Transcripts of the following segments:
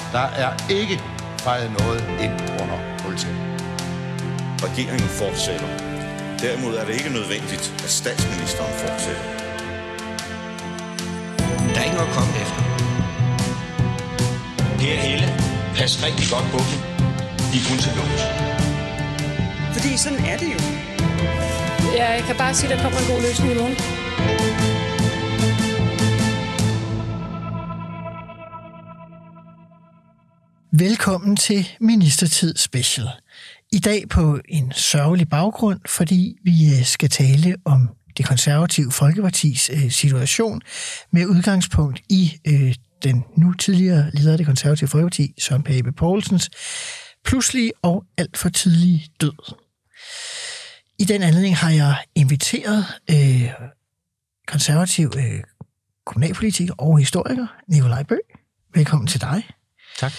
Der er ikke fejret noget ind under politiet. Regeringen fortsætter. Derimod er det ikke nødvendigt, at statsministeren fortsætter. Der er ikke noget at komme efter. Per Helle, pas rigtig godt på dem. De er kun til lås. Fordi sådan er det jo. Jeg kan bare sige, at der kommer en god løsning i morgen. Velkommen til Ministertid Special. I dag på en sørgelig baggrund, fordi vi skal tale om Det Konservative Folkepartis situation med udgangspunkt i den nu tidligere leder af Det Konservative Folkeparti, Søren Pape Poulsens pludselige og alt for tidlige død. I den anledning har jeg inviteret konservativ kommunalpolitiker og historiker Nikolaj Bøgh. Velkommen til dig. Tak.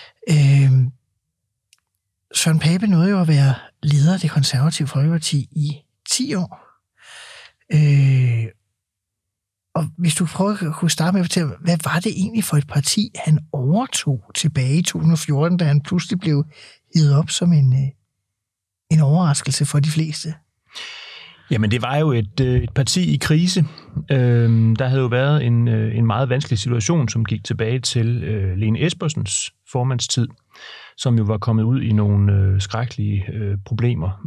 Søren Pape nåede jo at være leder af Det Konservative Folkeparti i 10 år. Og hvis du kunne starte med at fortælle, hvad var det egentlig for et parti, han overtog tilbage i 2014, da han pludselig blev hivet op som en overraskelse for de fleste? Jamen, det var jo et parti i krise. Der havde jo været en meget vanskelig situation, som gik tilbage til Lene Espersens formandstid, som jo var kommet ud i nogle skrækkelige problemer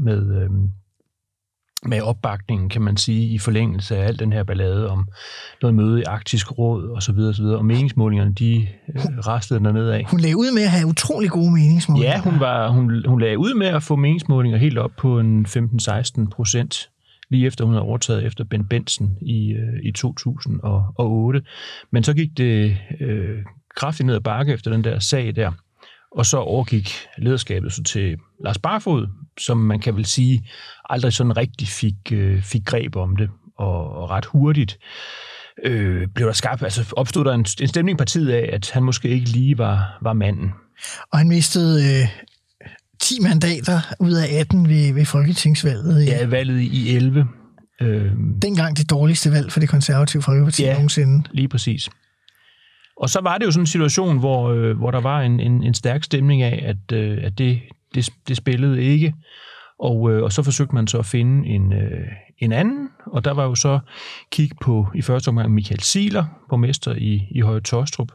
med opbakningen, kan man sige, i forlængelse af al den her ballade om noget møde i Arktisk Råd osv. Og meningsmålingerne, de rastede dernede af. Hun lagde ud med at have utrolig gode meningsmålinger. Ja, hun lagde ud med at få meningsmålinger helt op på en 15-16%, lige efter hun havde overtaget efter Ben Benson i 2008. Men så gik det kraftigt ned ad bakke efter den der sag der, og så overgik lederskabet så til Lars Barfoed, som man kan vel sige aldrig sådan rigtig fik greb om det, og ret hurtigt blev der skabt, altså opstod der en stemning i partiet af, at han måske ikke lige var manden. Og han mistede 10 mandater ud af 18 ved folketingsvalget. Ja, valget i 11. Dengang det dårligste valg for Det Konservative Folkeparti nogensinde. Lige præcis. Og så var det jo sådan en situation, hvor der var en stærk stemning af, at det spillede ikke. Og så forsøgte man så at finde en anden, og der var jo så kig på i første omgang Michael Ziegler, borgmester i Høje Taastrup,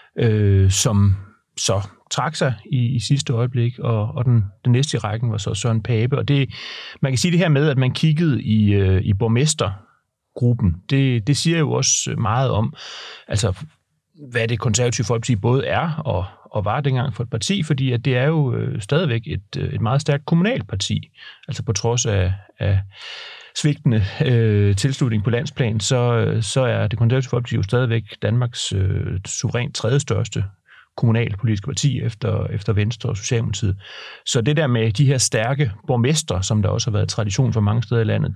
som så trak sig i sidste øjeblik, og den næste i rækken var så Søren Pape. Og det, man kan sige det her med, at man kiggede i borgmestergruppen, det siger jo også meget om, altså hvad Det Konservative Folkeparti både er og var dengang for et parti, fordi at det er jo stadigvæk et meget stærkt kommunalt parti. Altså på trods af svigtende tilslutning på landsplan, så er Det Konservative Folkeparti jo stadigvæk Danmarks suverænt tredje største kommunalpolitiske parti efter Venstre og Socialdemokratiet. Så det der med de her stærke borgmestre, som der også har været tradition for mange steder i landet,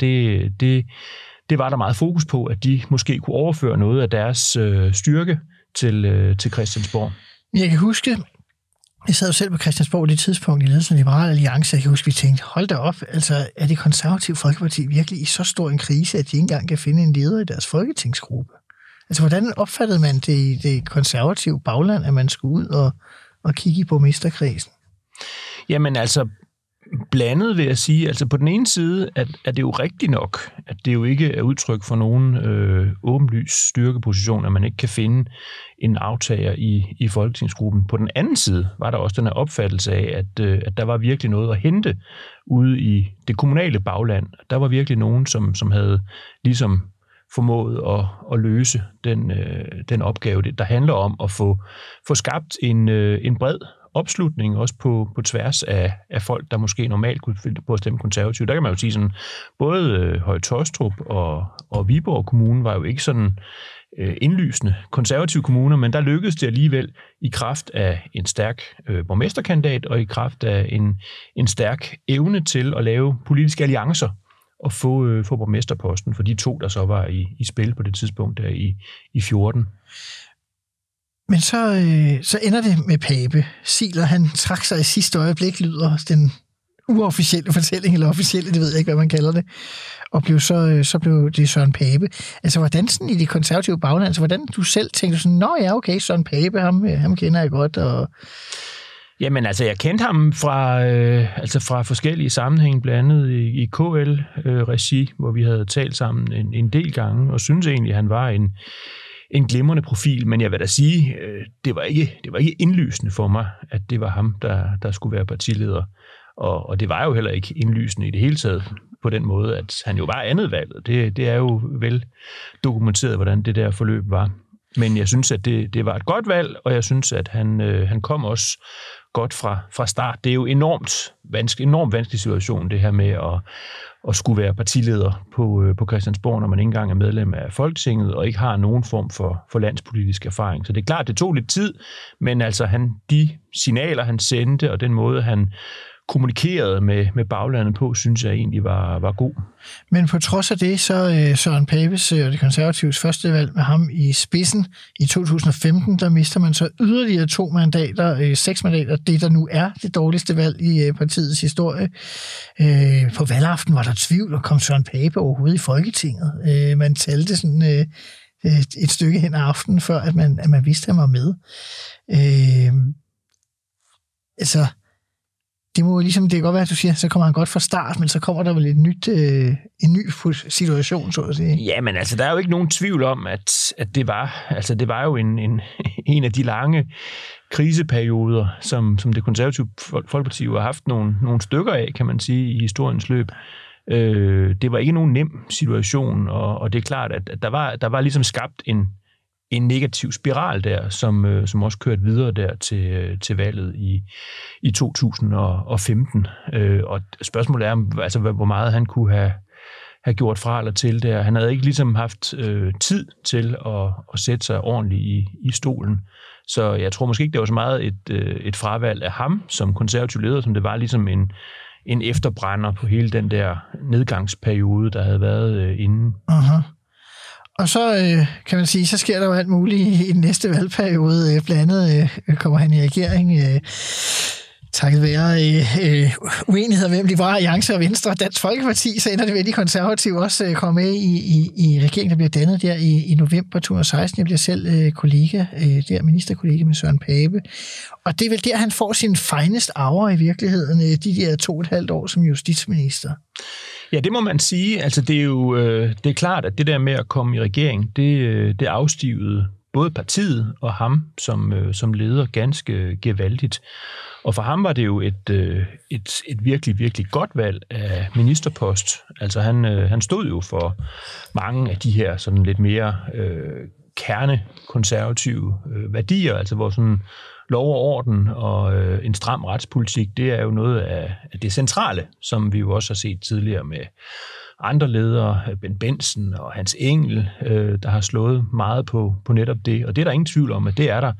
det var der meget fokus på, at de måske kunne overføre noget af deres styrke til Christiansborg. Jeg kan huske, jeg sad jo selv på Christiansborg i det tidspunkt i ledelsen af Liberal Alliance, jeg kan huske, vi tænkte, hold da op, altså er Det Konservative Folkeparti virkelig i så stor en krise, at de ikke engang kan finde en leder i deres folketingsgruppe? Altså hvordan opfattede man det i det konservative bagland, at man skulle ud og kigge i borgmesterkredsen? Jamen altså, blandet vil jeg sige, altså på den ene side er det jo rigtigt nok, at det jo ikke er udtryk for nogen åbenlys styrkeposition, at man ikke kan finde en aftager i folketingsgruppen. På den anden side var der også den her opfattelse af, at der var virkelig noget at hente ude i det kommunale bagland. Der var virkelig nogen, som havde ligesom formået at løse den opgave, der handler om at få skabt en bred opslutning, også på tværs af folk, der måske normalt kunne finde på at stemme konservativt. Der kan man jo sige sådan, både Høje Taastrup og Viborg Kommune var jo ikke sådan indlysende konservative kommuner, men der lykkedes det alligevel i kraft af en stærk borgmesterkandidat og i kraft af en stærk evne til at lave politiske alliancer og få borgmesterposten for de to, der så var i spil på det tidspunkt der i 14. Men så ender det med Pape. Ziegler, han trak sig i sidste øjeblik, lyder den uofficielle fortælling, eller officielle, det ved jeg ikke, hvad man kalder det, og så blev det Søren Pape. Altså, hvordan sådan i det konservative bagland, altså, hvordan du selv tænkte sådan, nå ja, okay, Søren Pape, ham kender jeg godt, og... Jamen, altså, jeg kendte ham fra forskellige sammenhænge, blandt andet i KL-regi, hvor vi havde talt sammen en del gange, og synes egentlig, at han var en glimrende profil, men jeg vil da sige, det var ikke indlysende for mig, at det var ham, der skulle være partileder. Og det var jo heller ikke indlysende i det hele taget på den måde, at han jo var andet valget. Det er jo vel dokumenteret, hvordan det der forløb var. Men jeg synes, at det var et godt valg, og jeg synes, at han kom også godt fra start. Det er jo enormt vanskelig situation, det her med at skulle være partileder på Christiansborg, når man ikke engang er medlem af Folketinget, og ikke har nogen form for landspolitisk erfaring. Så det er klart, det tog lidt tid, men altså de signaler, han sendte, og den måde, han kommunikerede med baglandet på, synes jeg egentlig var god. Men på trods af det, så Søren Papes og det konservatives første valg med ham i spidsen i 2015, der mister man så yderligere 2 mandater, 6 mandater, det der nu er det dårligste valg i partiets historie. På valgaften var der tvivl, og kom Søren Pape overhovedet i Folketinget. Man talte sådan et stykke hen ad aftenen, før at man vidste, at han var med. Altså, det må ligesom, det kan godt være, at du siger, så kommer han godt fra start, men så kommer der vel en ny situation, så at sige. Ja, men altså, der er jo ikke nogen tvivl om, at det var jo en af de lange kriseperioder, som det konservative Folkeparti har haft nogle stykker af, kan man sige, i historiens løb. Det var ikke nogen nem situation, og det er klart, at der var ligesom skabt en negativ spiral der, som også kørte videre der til valget i 2015. Og spørgsmålet er, altså, hvor meget han kunne have gjort fra eller til der. Han havde ikke ligesom haft tid til at sætte sig ordentligt i stolen. Så jeg tror måske ikke, det var så meget et fravalg af ham som konservativ leder, som det var ligesom en efterbrænder på hele den der nedgangsperiode, der havde været inden. Uh-huh. Og så kan man sige, så sker der jo alt muligt i den næste valgperiode. Blandt andet kommer han i regering takket være uenigheder mellem Liberal Alliance og Venstre og Dansk Folkeparti, så ender det ved, at de konservative også kommer med i regeringen, der bliver dannet der i november 2016. Jeg bliver selv kollega, ministerkollega med Søren Pape. Og det er vel der, han får sin finest hour i virkeligheden, de der 2,5 år som justitsminister. Ja, det må man sige. Altså, det er jo det er klart, at det der med at komme i regering, det afstivede både partiet og ham som leder ganske gevaldigt. Og for ham var det jo et virkelig, virkelig godt valg af ministerpost. Altså, han stod jo for mange af de her sådan lidt mere kernekonservative værdier, altså hvor sådan lov og orden og en stram retspolitik, det er jo noget af det centrale, som vi jo også har set tidligere med andre ledere, Ben Benson og Hans Engel, der har slået meget på netop det. Og det er der ingen tvivl om, at det er der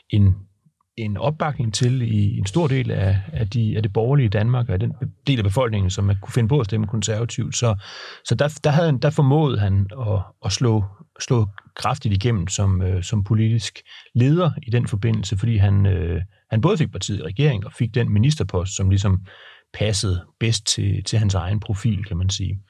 en opbakning til i en stor del af det borgerlige Danmark, og af den del af befolkningen, som man kunne finde på at stemme konservativt. Så der formåede han at slå kraftigt igennem som politisk leder i den forbindelse, fordi han både fik partiet i regering og fik den ministerpost, som ligesom passede bedst til hans egen profil, kan man sige.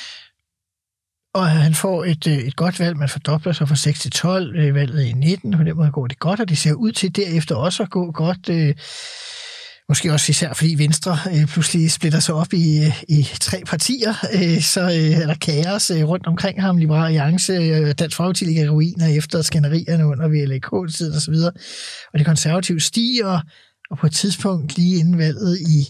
Og han får et godt valg. Man fordobler sig fra 6 til 12, valget i 19, og på den måde går det godt, og det ser ud til derefter også at gå godt. Måske også især fordi Venstre pludselig splitter sig op i 3 partier, så er der kaos rundt omkring ham. Liberal Alliance, Dansk Folkeparti ligger i ruiner efter skænderierne under VLAK-tiden osv. Og det konservative stiger, og på et tidspunkt lige inden valget i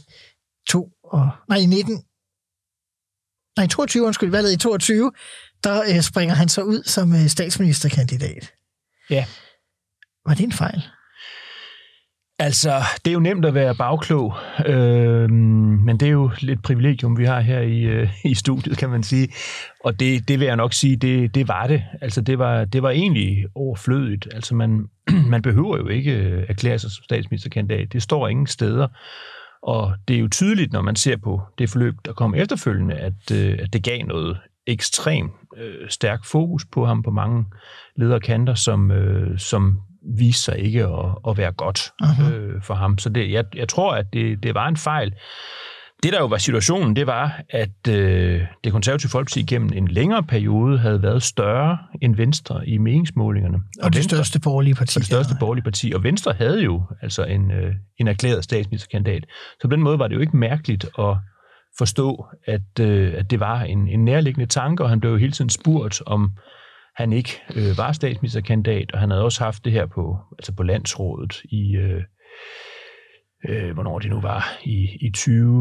22, der springer han så ud som statsministerkandidat. Ja. Var det en fejl? Altså, det er jo nemt at være bagklog, men det er jo lidt privilegium, vi har her i studiet, kan man sige. Og det vil jeg nok sige, det var det. Altså, det var egentlig overflødigt. Altså, man behøver jo ikke erklære sig som statsministerkandidat. Det står ingen steder. Og det er jo tydeligt, når man ser på det forløb, der kom efterfølgende, at det gav noget ekstremt stærk fokus på ham på mange lederkanter, som viste sig ikke at være godt for ham. Så jeg tror, at det var en fejl. Det, der jo var situationen, det var, at det konservative Folkeparti gennem en længere periode havde været større end Venstre i meningsmålingerne. Og det største borgerlige parti. Og det største borgerlige parti. Og Venstre havde jo altså en erklæret statsministerkandidat. Så på den måde var det jo ikke mærkeligt at forstå, at det var en nærliggende tanke, og han blev jo hele tiden spurgt, om han ikke var statsministerkandidat, og han havde også haft det her på landsrådet i... hvornår det nu var, i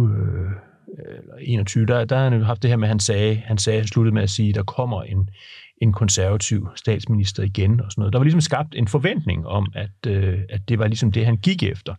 2021, der har han jo haft det her med, han sluttede med at sige, at der kommer en konservativ statsminister igen, og sådan noget. Der var ligesom skabt en forventning om, at det var ligesom det, han gik efter.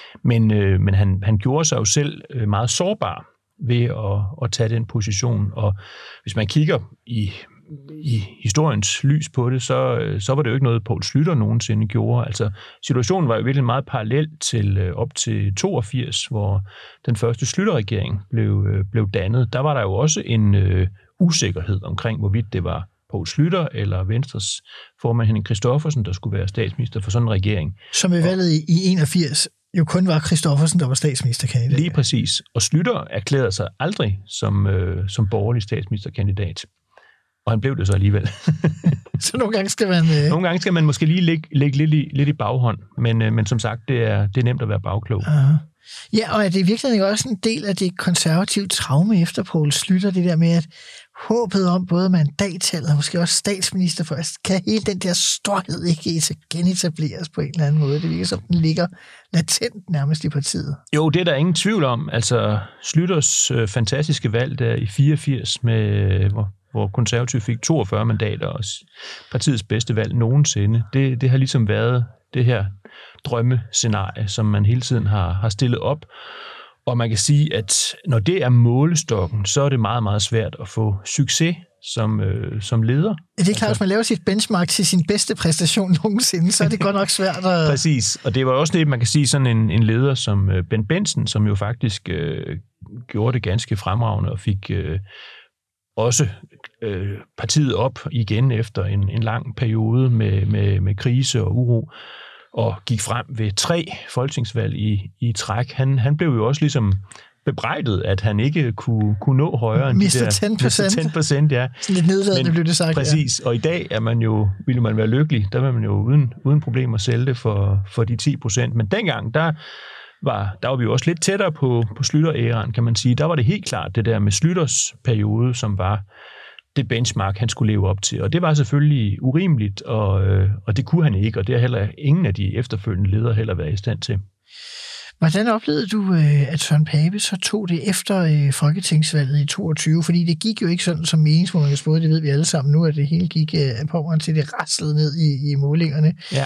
Men han gjorde sig jo selv meget sårbar ved at tage den position, og hvis man kigger i historiens lys på det, så var det jo ikke noget, Poul Schlüter nogensinde gjorde. Altså, situationen var jo virkelig meget parallel til op til 82, hvor den første Schlüter-regering blev dannet. Der var der jo også en usikkerhed omkring, hvorvidt det var Poul Schlüter eller Venstres formand Henning Christoffersen, der skulle være statsminister for sådan en regering. Som i valget i 81 jo kun var Christoffersen, der var statsministerkandidat. Lige præcis. Og Schlüter erklærede sig aldrig som borgerlig statsministerkandidat. Og han blev det så alligevel. Så nogle gange skal man... Nogle gange skal man måske lige lægge lidt i baghånd, men som sagt, det er nemt at være bagklog. Aha. Ja, og er det virkelig også en del af det konservative traume efter Poul Schlüter, det der med, at håbet om både mandattallet og måske også statsminister først, kan hele den der storhed ikke genetableres på en eller anden måde? Det virker som, den ligger latent nærmest i partiet. Jo, det er der ingen tvivl om. Altså, Schlüters fantastiske valg der i 84 med... hvor konservativ fik 42 mandater, og partiets bedste valg nogensinde. Det har ligesom været det her drømmescenarie, som man hele tiden har stillet op. Og man kan sige, at når det er målestokken, så er det meget, meget svært at få succes som leder. Det er klart, hvis man laver sit benchmark til sin bedste præstation nogensinde, så er det godt nok svært at... Præcis, og det var også det, man kan sige, sådan en leder som Bent Bentzen, som jo faktisk gjorde det ganske fremragende og fik... også partiet op igen efter en lang periode med krise og uro, og gik frem ved 3 folketingsvalg i træk. Han blev jo også ligesom bebrejdet, at han ikke kunne nå højere end Mr. 10%. Ja. Sådan lidt nedladende blev det sagt. Præcis, ja. Og i dag ville man være lykkelig. Der vil man jo uden problemer sælge det for de 10%. Men dengang, der var vi jo også lidt tættere på Schlüter-æraen, kan man sige. Der var det helt klart det der med Schlüters periode, som var det benchmark, han skulle leve op til. Og det var selvfølgelig urimeligt, og det kunne han ikke, og det har heller ingen af de efterfølgende ledere heller været i stand til. Hvordan oplevede du, at Søren Pape så tog det efter folketingsvalget i 22? Fordi det gik jo ikke sådan som meningsmålingerne spurgte, det ved vi alle sammen nu, at det hele gik på til det raslede ned i målingerne. Ja.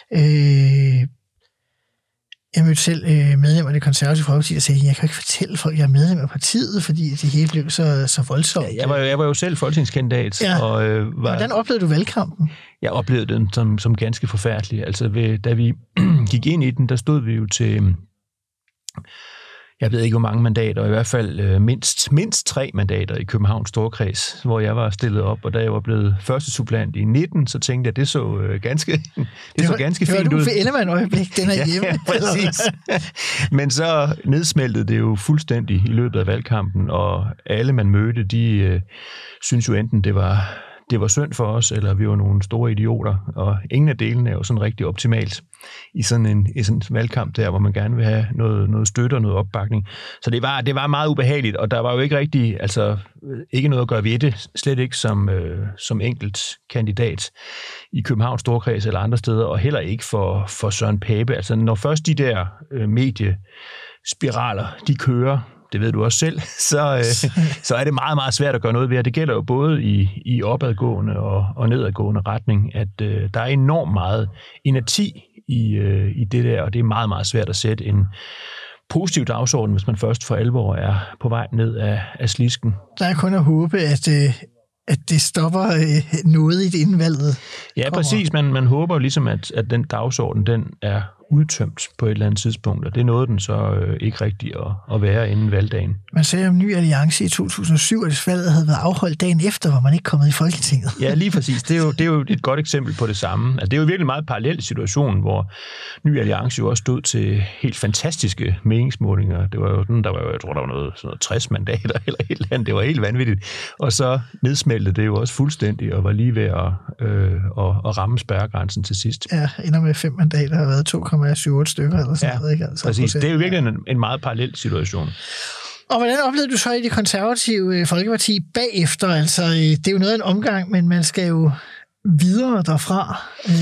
Jeg mødte selv medlemmer af det konservative Folkeparti, der sagde, jeg kan ikke fortælle folk, at jeg er medlem af partiet, fordi det hele blev så voldsomt. Ja, jeg var jo selv folketingskandidat. Ja. Og, hvordan oplevede du valgkampen? Jeg oplevede den som ganske forfærdelig. Altså, da vi gik ind i den, der stod vi jo til... Jeg ved ikke, hvor mange mandater, i hvert fald mindst 3 mandater i Københavns Storkreds, hvor jeg var stillet op, og da jeg var blevet første suppleant i 19, så tænkte jeg, at det så ganske fint ud. Det var et Uffe Ellemann-øjeblik, den er hjemme. Ja, præcis. Men så nedsmeltede det jo fuldstændig i løbet af valgkampen, og alle man mødte, de synes jo enten, det var synd for os, eller vi var nogle store idioter, og ingen af delene er jo sådan rigtig optimalt i sådan en valgkamp der, hvor man gerne vil have noget støtte og noget opbakning. Så det var meget ubehageligt, og der var jo ikke rigtig, altså ikke noget at gøre ved det, slet ikke som enkelt kandidat i Københavns Storkreds eller andre steder, og heller ikke for Søren Pape. Altså når først de der mediespiraler, de kører, det ved du også selv, så er det meget, meget svært at gøre noget ved, og det gælder jo både i opadgående og nedadgående retning, at der er enormt meget inerti i det der, og det er meget, meget svært at sætte en positiv dagsorden, hvis man først for alvor er på vej ned af slisken. Der er kun at håbe, at det stopper noget i det indvalget. Ja, præcis. Man håber ligesom, at den dagsorden, den er udtømt på et eller andet tidspunkt, og det nåede den så ikke rigtigt at være inden valgdagen. Man sagde om Ny Alliance i 2007, at hvis valget havde været afholdt dagen efter, var man ikke kommet i Folketinget. Ja, lige præcis. Det er jo et godt eksempel på det samme. Altså, det er jo virkelig en meget parallel situation, hvor Ny Alliance jo også stod til helt fantastiske meningsmålinger. Det var jo sådan, jeg tror, der var noget 60 mandater eller et eller andet. Det var helt vanvittigt. Og så nedsmeltede det jo også fuldstændig, og var lige ved at ramme spærregrænsen til sidst. Ja, ender med 5 mandater har været 2,78 stykker eller sådan noget. Ikke? Altså, præcis. Det er jo virkelig en meget parallel situation. Og hvordan oplevede du så i det konservative Folkeparti bagefter? Altså, det er jo noget af en omgang, men man skal jo videre derfra.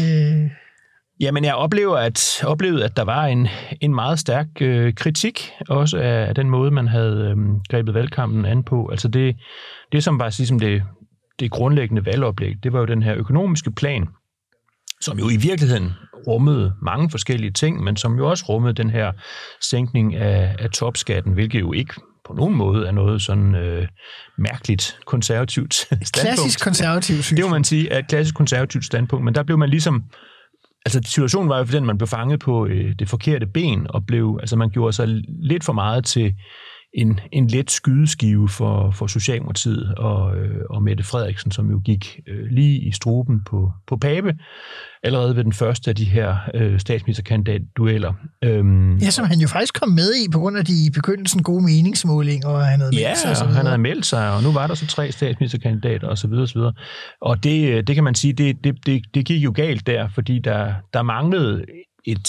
Jamen, jeg oplevede, at der var en meget stærk kritik, også af den måde, man havde grebet valgkampen an på. Altså det som var ligesom det grundlæggende valgoplæg, det var jo den her økonomiske plan, som jo i virkeligheden rummede mange forskellige ting, men som jo også rummede den her sænkning af topskatten, hvilket jo ikke på nogen måde er noget sådan mærkeligt konservativt standpunkt. Klassisk konservativt synspunkt. Det må man sige er et klassisk konservativt standpunkt, men der blev man ligesom, altså situationen var jo for den, man blev fanget på det forkerte ben, og man gjorde sig lidt for meget til en let skydeskive for Socialdemokratiet og Mette Frederiksen, som jo gik lige i struben på Pape, allerede ved den første af de her statsministerkandidatdueller. Ja, som han jo faktisk kom med i, på grund af de i begyndelsen gode meningsmålinger, og han havde meldt sig. Ja, han havde meldt sig, og nu var der så 3 statsministerkandidater, og så videre, og så videre. Og det kan man sige, det gik jo galt der, fordi der manglede et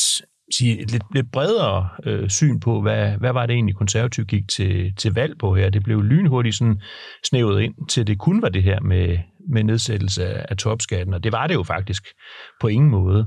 lidt bredere syn på, hvad var det egentlig konservativt gik til valg på her. Det blev lynhurtigt sådan snævet ind til det kun var det her med nedsættelse af topskatten, og det var det jo faktisk på ingen måde.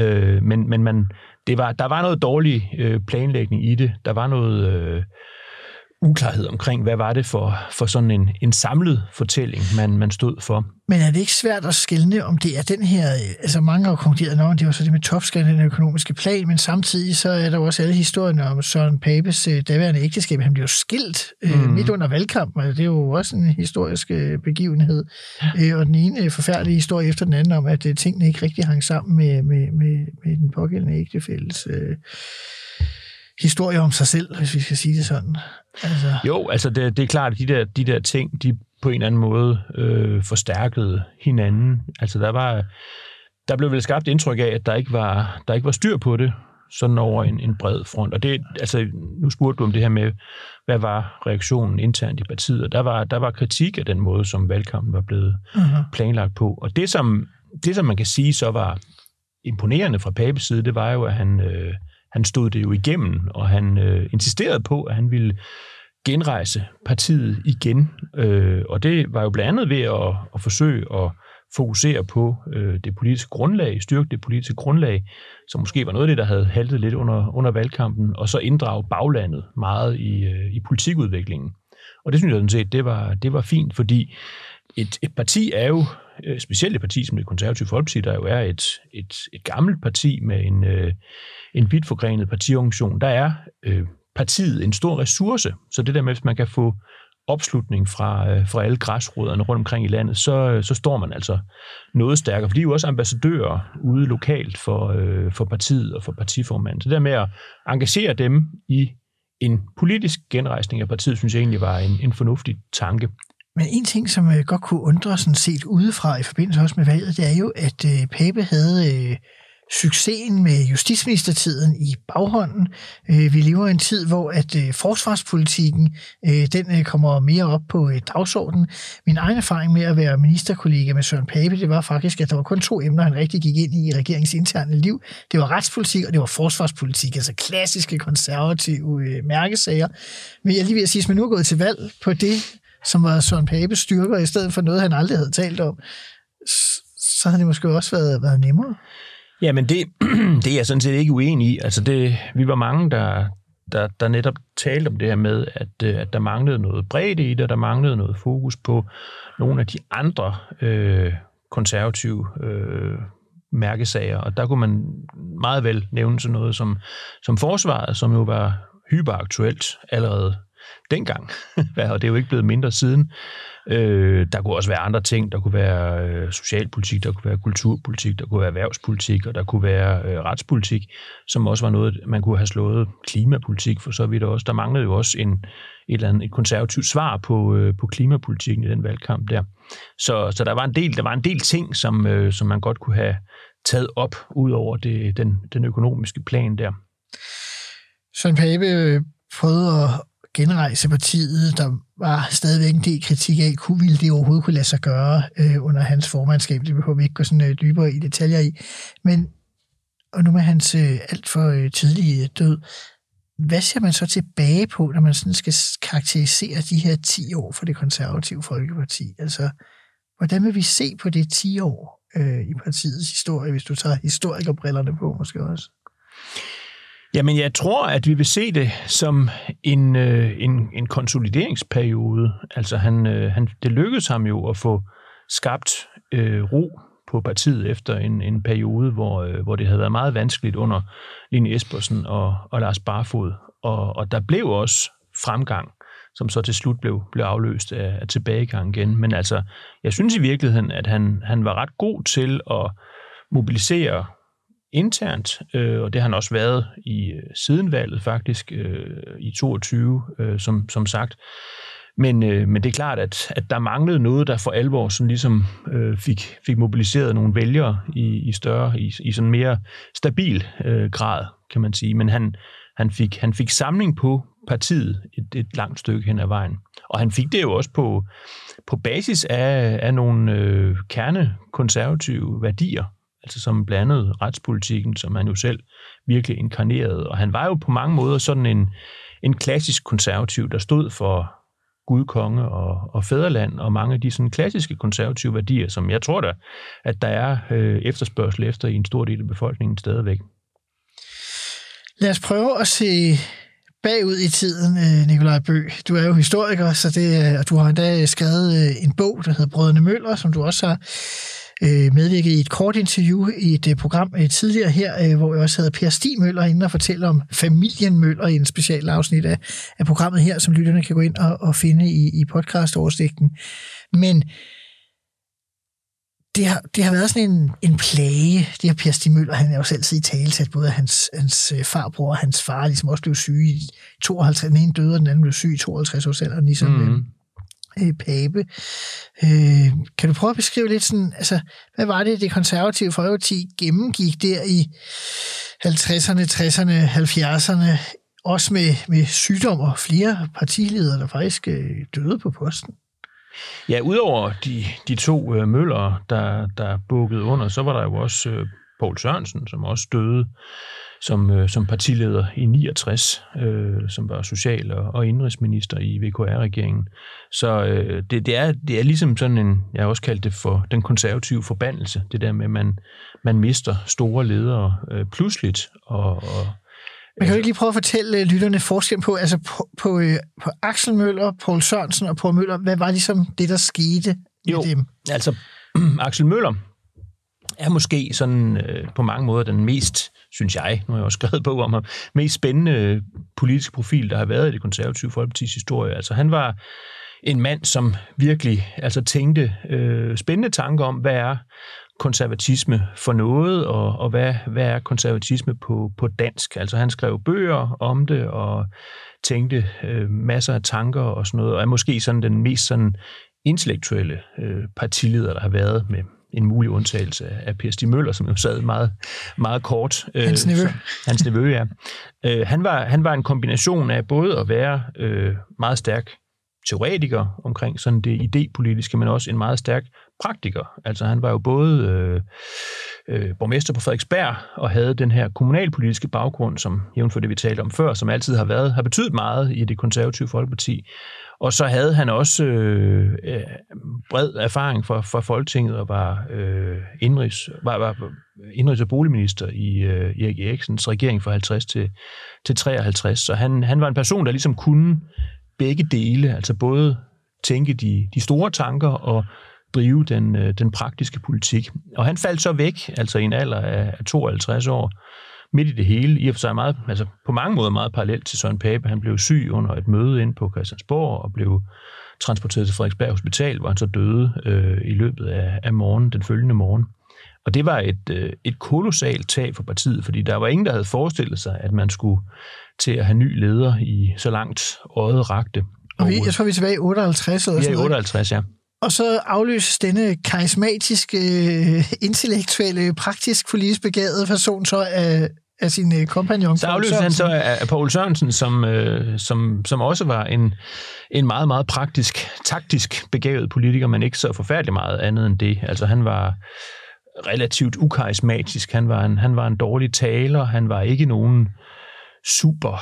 Men der var noget dårlig planlægning i det. Der var noget uklarhed omkring, hvad var det for sådan en samlet fortælling, man stod for. Men er det ikke svært at skelne, om det er den her, altså mange har konkluderet, det var så det med topskatten, den økonomiske plan, men samtidig så er der også alle historierne om Søren Papes daværende ægteskab. Han blev jo skilt midt under valgkampen, og det er jo også en historisk begivenhed. Og den ene forfærdelige historie efter den anden om, at tingene ikke rigtig hang sammen med den pågældende ægtefælles historie om sig selv, hvis vi skal sige det sådan. Altså. Jo, altså det er klart, at de der ting, de på en eller anden måde forstærkede hinanden. Altså der blev vel skabt indtryk af, at der ikke var styr på det, sådan over en bred front. Og det, altså, nu spurgte du om det her med, hvad var reaktionen internt i partiet, og der var kritik af den måde, som valgkampen var blevet planlagt på. Og det som man kan sige, så var imponerende fra Papes side, det var jo, at han stod det jo igennem, og han insisterede på, at han ville genrejse partiet igen. Og det var jo blandt andet ved at forsøge at fokusere på det politiske grundlag, styrke det politiske grundlag, som måske var noget af det, der havde haltet lidt under valgkampen, og så inddrage baglandet meget i politikudviklingen. Og det synes jeg sådan set, det var fint, fordi et parti er jo, specielt et parti som det konservative Folkeparti, der jo er et gammelt parti med en vidt forgrenet partiorganisation, der er partiet en stor ressource. Så det der med, hvis man kan få opslutning fra alle græsrødderne rundt omkring i landet, så står man altså noget stærkere. For de er jo også ambassadører ude lokalt for partiet og for partiformanden. Så det der med at engagere dem i en politisk genrejsning af partiet, synes jeg egentlig var en fornuftig tanke. Men en ting, som godt kunne undre sådan set udefra i forbindelse også med valget, det er jo, at Pape havde succesen med justitsministertiden i baghånden. Vi lever i en tid, hvor at forsvarspolitikken den kommer mere op på dagsordenen. Min egen erfaring med at være ministerkollega med Søren Pape, det var faktisk, at der var kun 2 emner, han rigtig gik ind i regeringens interne liv. Det var retspolitik, og det var forsvarspolitik, altså klassiske konservative mærkesager. Men jeg lige vil sige, at man nu er gået til valg på det, som var Søren Papes styrker, i stedet for noget, han aldrig havde talt om, så havde det måske også været nemmere. Jamen, det er jeg sådan set ikke uenig i. Altså vi var mange, der netop talte om det her med, at der manglede noget bredde i det, og der manglede noget fokus på nogle af de andre konservative mærkesager. Og der kunne man meget vel nævne sådan noget som forsvaret, som jo var hyperaktuelt allerede dengang, og det er jo ikke blevet mindre siden. Der kunne også være andre ting. Der kunne være socialpolitik, der kunne være kulturpolitik, der kunne være erhvervspolitik, og der kunne være retspolitik, som også var noget, man kunne have slået klimapolitik for så vidt også. Der manglede jo også et konservativt svar på klimapolitikken i den valgkamp der. Så der var en del ting, som man godt kunne have taget op ud over den økonomiske plan der. Søren Pape prøvede at genrejse partiet. Der var stadigvæk en del kritik af, ville det overhovedet kunne lade sig gøre under hans formandskab. Det behøver vi ikke gå sådan dybere i detaljer i. Men, og nu med hans alt for tidlige død, hvad ser man så tilbage på, når man sådan skal karakterisere de her 10 år for det konservative Folkeparti? Altså, hvordan vil vi se på det 10 år i partiets historie, hvis du tager historikerbrillerne på måske også? Jamen, jeg tror, at vi vil se det som en konsolideringsperiode. Altså, det lykkedes ham jo at få skabt ro på partiet efter en periode, hvor det havde været meget vanskeligt under Lene Espersen og Lars Barfod. Og der blev også fremgang, som så til slut blev afløst af tilbagegang igen. Men altså, jeg synes i virkeligheden, at han var ret god til at mobilisere internt, og det har han også været i siden valget faktisk, i 22, som sagt. Men det er klart, at der manglede noget, der for alvor sådan ligesom fik mobiliseret nogle vælgere i sådan mere stabil grad, kan man sige. Men han fik samling på partiet et langt stykke hen ad vejen. Og han fik det jo også på basis af nogle kernekonservative værdier, altså som blandt andet retspolitikken, som han jo selv virkelig inkarnerede. Og han var jo på mange måder sådan en klassisk konservativ, der stod for Gud, konge og fædreland, og mange af de sådan klassiske konservative værdier, som jeg tror at der er efterspørgsel efter i en stor del af befolkningen stadigvæk. Lad os prøve at se bagud i tiden, Nikolaj Bøgh. Du er jo historiker, og du har endda skrevet en bog, der hedder Brødrene Møller, som du også har medvirket i et kort interview i et program tidligere her, hvor jeg også havde Per Stig Møller inde og fortælle om familien Møller i en special afsnit af programmet her, som lytterne kan gå ind og finde i podcastoversigten. Men det har været sådan en plage. Det har Per Stig Møller, han er jo selv i talesat, både hans farbror og hans far, ligesom også blev syge i 52, den ene døde, og den anden blev syg i 52 år selv, og ligesom Pape. Kan du prøve at beskrive lidt sådan, altså, hvad var det konservative Folkeparti gennemgik der i 50'erne, 60'erne, 70'erne, også med sygdommer, flere partiledere, der faktisk døde på posten? Ja, udover de to Møller, der bukkede under, så var der jo også Poul Sørensen, som også døde som partileder i 69, som var social- og indrigsminister i VKR-regeringen. Så det er ligesom sådan jeg har også kaldt det for den konservative forbandelse, det der med, at man mister store ledere pludseligt. Men kan du ikke lige prøve at fortælle lytterne forskellen på, altså på Axel Møller, Poul Sørensen og Poul Møller, hvad var ligesom det, der skete med dem? Altså Axel Møller er måske sådan på mange måder den mest, synes jeg, nu har jeg også skrevet bog om ham, mest spændende politiske profil, der har været i det konservative Folkepartis historie. Altså han var en mand, som virkelig tænkte spændende tanker om, hvad er konservatisme for noget, og hvad er konservatisme på dansk. Altså han skrev bøger om det, og tænkte masser af tanker og sådan noget, og er måske sådan den mest sådan intellektuelle partileder, der har været, med en mulig undtagelse af Per Stig Møller, som jo sad meget, meget kort. Hans nevø. Hans nevø, ja. Han var en kombination af både at være meget stærk teoretiker omkring sådan det idépolitiske, men også en meget stærk praktiker. Altså han var jo både borgmester på Frederiksberg og havde den her kommunalpolitiske baggrund, som jævnfør det, vi talte om før, som altid har betydet meget i det konservative Folkeparti. Og så havde han også bred erfaring fra Folketinget og var indrigs- og boligminister i Erik Eriksens regering fra 50 til 53. Så han var en person, der ligesom kunne begge dele, altså både tænke de store tanker og drive den praktiske politik. Og han faldt så væk, altså i en alder af 52 år, midt i det hele, i og for sig meget, altså på mange måder meget parallelt til Søren Pape. Han blev syg under et møde inde på Christiansborg og blev transporteret til Frederiksberg Hospital, hvor han så døde i løbet af morgenen, den følgende morgen. Og det var et kolossalt tab for partiet, fordi der var ingen, der havde forestillet sig, at man skulle til at have ny leder i så langt øjet rakte. Og jeg tror, vi er tilbage i 58 eller sådan noget. Ja, i 58, ja. Og så afløses denne karismatiske, intellektuelle, praktisk politisk begavede person så af sin kompagnon. Så afløses han så af Poul Sørensen, som også var en meget, meget praktisk, taktisk begavet politiker, men ikke så forfærdelig meget andet end det. Altså han var relativt ukarismatisk, han var en dårlig taler, han var ikke nogen super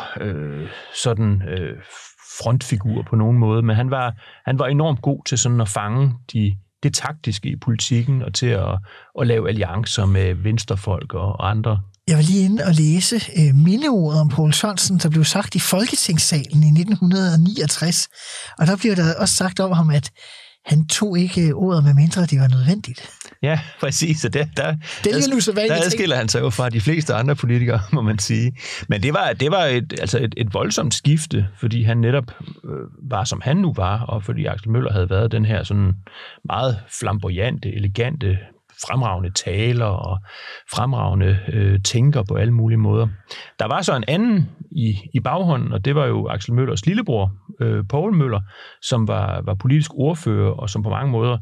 frontfigur på nogen måde, men han var enormt god til sådan at fange det taktiske i politikken og til at lave alliancer med venstrefolk og andre. Jeg var lige inde og læse mindeordet om Poul Sørensen, der blev sagt i Folketingssalen i 1969, og der blev der også sagt om ham, at han tog ikke ordet, med mindre det var nødvendigt. Ja, præcis. Og der adskiller han sig jo fra de fleste andre politikere, må man sige. Men det var et voldsomt skifte, fordi han netop var, som han nu var, og fordi Axel Møller havde været den her sådan meget flamboyante, elegante, fremragende taler og fremragende tænker på alle mulige måder. Der var så en anden i baghånden, og det var jo Axel Møllers lillebror, Poul Møller, som var politisk ordfører, og som på mange måder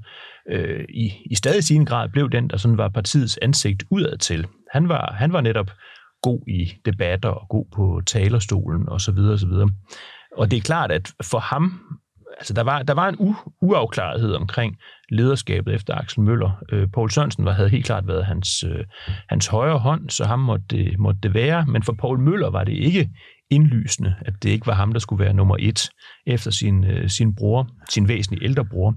i stadig sin grad blev den, der sådan var partiets ansigt udad til. Han var netop god i debatter og god på talerstolen osv. osv. Og det er klart, at for ham, altså der var en uafklarethed omkring lederskabet efter Axel Møller. Poul Sørensen havde helt klart været hans højre hånd, så ham måtte det være, men for Poul Møller var det ikke indlysende, at det ikke var ham, der skulle være nummer 1 efter sin bror, sin væsentlige ældre bror.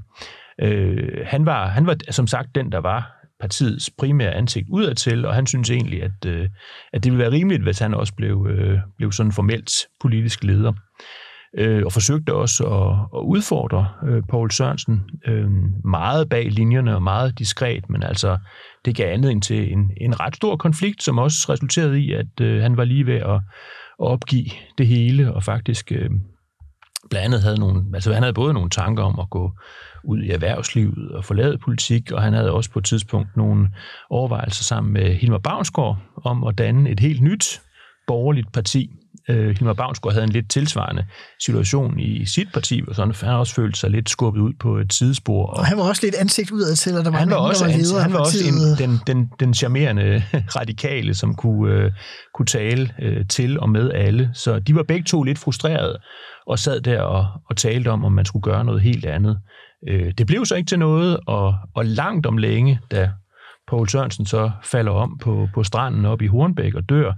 Han var som sagt den, der var partiets primære ansigt udadtil, og han synes egentlig, at det ville være rimeligt, hvis han også blev sådan formelt politisk leder. Og forsøgte også at udfordre Poul Sørensen meget bag linjerne og meget diskret, men altså det gav anledning til en ret stor konflikt, som også resulterede i, at han var lige ved at opgive det hele, og faktisk blandt andet han havde både nogle tanker om at gå ud i erhvervslivet og forlade politik, og han havde også på et tidspunkt nogle overvejelser sammen med Hilmar Baunsgaard om at danne et helt nyt borgerligt parti. Hilmar Baunsgaard havde en lidt tilsvarende situation i sit parti, og sådan, han også følte sig lidt skubbet ud på et sidespor. Og han var også lidt ansigt udad til, og der var han var også den charmerende radikale, som kunne tale til og med alle. Så de var begge to lidt frustrerede og sad der og talte om man skulle gøre noget helt andet. Det blev så ikke til noget, og langt om længe, da Poul Sørensen så falder om på stranden op i Hornbæk og dør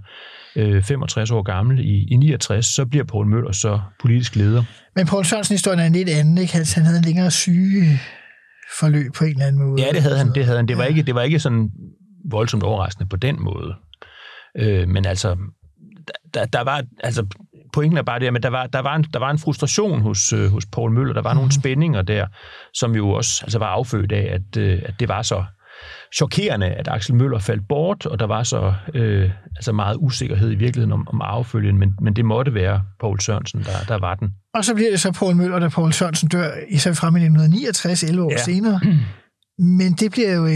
65 år gammel i 69, så bliver Poul Møller så politisk leder. Men Poul Sørensen-historien er en lidt anden, ikke? Han havde en længere sygeforløb på en eller anden måde. Ja, det havde han. Det var ikke sådan voldsomt overraskende på den måde. Men altså, der var, altså pointen er bare det, men der var en frustration hos Poul Møller. Der var nogle spændinger der, som jo også altså var affødt af, at det var så chokerende, at Axel Møller faldt bort, og der var så meget usikkerhed i virkeligheden om arvefølgen, men det måtte være Poul Sørensen, der var den. Og så bliver det så Poul Møller, da Poul Sørensen dør, især frem i 1969, 11 år senere. Men det bliver jo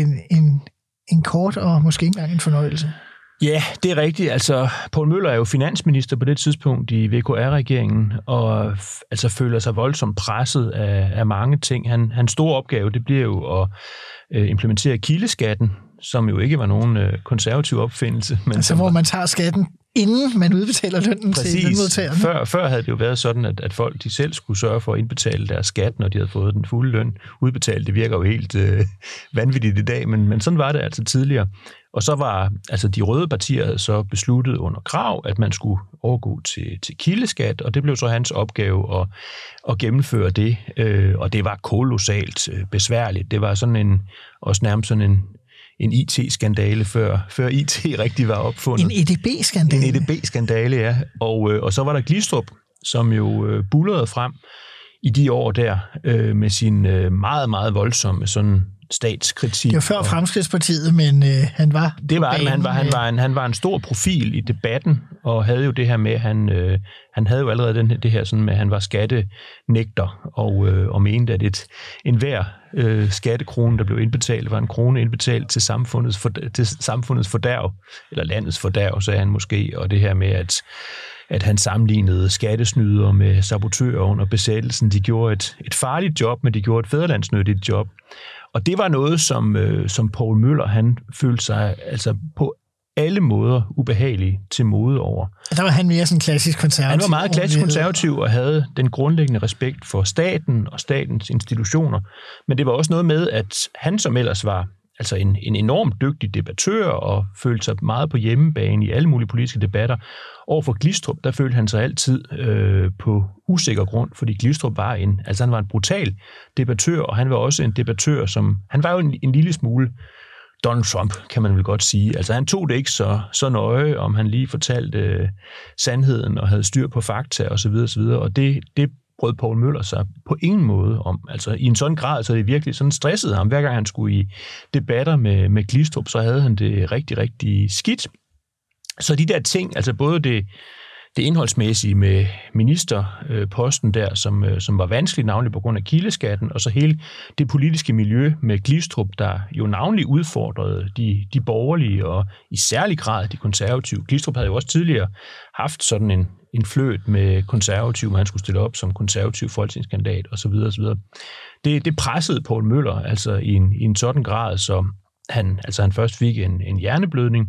en kort og måske ikke engang en fornøjelse. Ja, det er rigtigt. Altså, Poul Møller er jo finansminister på det tidspunkt i VKR-regeringen, og altså føler sig voldsomt presset af mange ting. Hans store opgave, det bliver jo at implementere kildeskatten, som jo ikke var nogen konservativ opfindelse. Men altså, hvor man tager skatten, inden man udbetaler lønnen til lønmodtagerne. Før havde det jo været sådan, at folk de selv skulle sørge for at indbetale deres skat, når de havde fået den fulde løn udbetalt. Det virker jo helt vanvittigt i dag, men sådan var det altså tidligere. Og så var altså de røde partier havde så besluttet under krav, at man skulle overgå til kildeskat, og det blev så hans opgave at gennemføre det. Og det var kolossalt besværligt. Det var sådan også nærmest sådan en IT-skandale, før IT rigtig var opfundet. En EDB-skandale? En EDB-skandale, ja. Og så var der Glistrup, som jo bullerede frem i de år der med sin meget, meget voldsomme sådan statskritik. Det var før Fremskridtspartiet, men han var... Det var det, han var en stor profil i debatten, og havde jo det her med, han havde jo allerede det her sådan med, at han var skattenægter, og mente, at enhver skattekrone, der blev indbetalt, var en krone indbetalt til samfundets fordærv, eller landets fordærv, sagde han måske, og det her med, at han sammenlignede skattesnyder med sabotører under besættelsen. De gjorde et farligt job, men de gjorde et fædrelandsnyttigt job. Og det var noget, som Poul Møller, han følte sig altså på alle måder ubehagelig til mode over. Der var han mere sådan klassisk konservativ. Han var meget klassisk konservativ og havde den grundlæggende respekt for staten og statens institutioner. Men det var også noget med, at han som ellers var altså en enormt dygtig debattør og følte sig meget på hjemmebane i alle mulige politiske debatter. Overfor Glistrup, der følte han sig altid på usikker grund, fordi Glistrup var han var en brutal debattør, og han var også en debattør, han var jo en lille smule Donald Trump, kan man vel godt sige. Altså han tog det ikke så nøje, om han lige fortalte sandheden og havde styr på fakta osv. Og det brød Poul Møller sig på ingen måde om. Altså i en sådan grad, så det virkelig sådan stressede ham. Hver gang han skulle i debatter med Glistrup, så havde han det rigtig, rigtig skidt. Så de der ting, altså både det indholdsmæssige med ministerposten der, som var vanskeligt navnlig på grund af kildeskatten, og så hele det politiske miljø med Glistrup, der jo navnlig udfordrede de borgerlige, og i særlig grad de konservative. Glistrup havde jo også tidligere haft sådan en fløjt med konservative, man skulle stille op som konservativ folketingskandidat osv. Det pressede Poul Møller altså i en sådan grad, så han først fik en hjerneblødning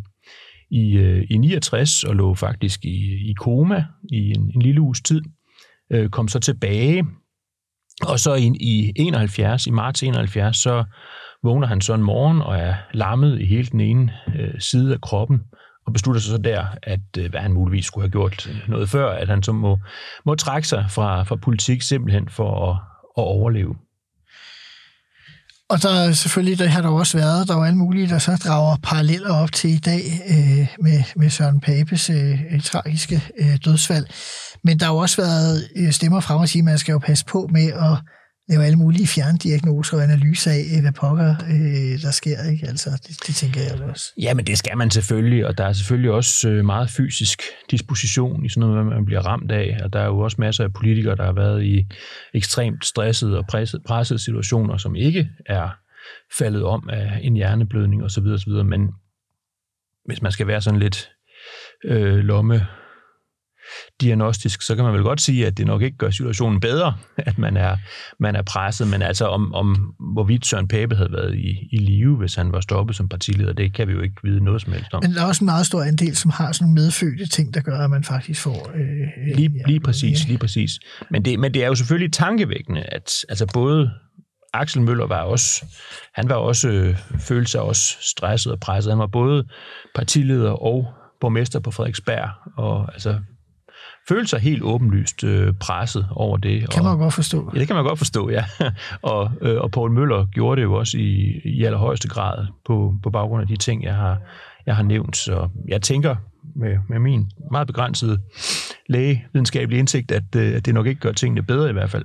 i 69 og lå faktisk i koma i en lille uges tid, kom så tilbage, og så i marts 71, så vågner han så en morgen og er lammet i hele den ene side af kroppen, og beslutter sig så der, at hvad han muligvis skulle have gjort noget før, at han så må trække sig fra politik simpelthen for at overleve. Og der selvfølgelig, der har der også været, der var alle mulige, der så drager paralleller op til i dag med Søren Papes tragiske dødsfald. Men der har jo også været stemmer frem og sige, at man skal jo passe på med at lave alle mulige fjerndiagnoser og analyser af, hvad pokker der sker, ikke? Altså, det tænker jeg også. Ja, men det skal man selvfølgelig, og der er selvfølgelig også meget fysisk disposition i sådan noget, man bliver ramt af, og der er jo også masser af politikere, der har været i ekstremt stressede og pressede situationer, som ikke er faldet om af en hjerneblødning osv., men hvis man skal være sådan lidt diagnostisk, så kan man vel godt sige, at det nok ikke gør situationen bedre, at man er presset, men altså om hvorvidt Søren Pape havde været i live, hvis han var stoppet som partileder, det kan vi jo ikke vide noget som helst om. Men der er også en meget stor andel, som har sådan nogle medfødte ting, der gør, at man faktisk får... Lige præcis. Men det er jo selvfølgelig tankevækkende, at altså både Axel Møller følte sig også stresset og presset. Han var både partileder og borgmester på Frederiksberg, og altså følte sig helt åbenlyst presset over det. Kan man godt forstå. Ja, det kan man godt forstå, ja. Og Poul Møller gjorde det jo også i allerhøjeste grad på baggrund af de ting, jeg har nævnt. Så jeg tænker med min meget begrænsede lægevidenskabelige indsigt, at det nok ikke gør tingene bedre i hvert fald.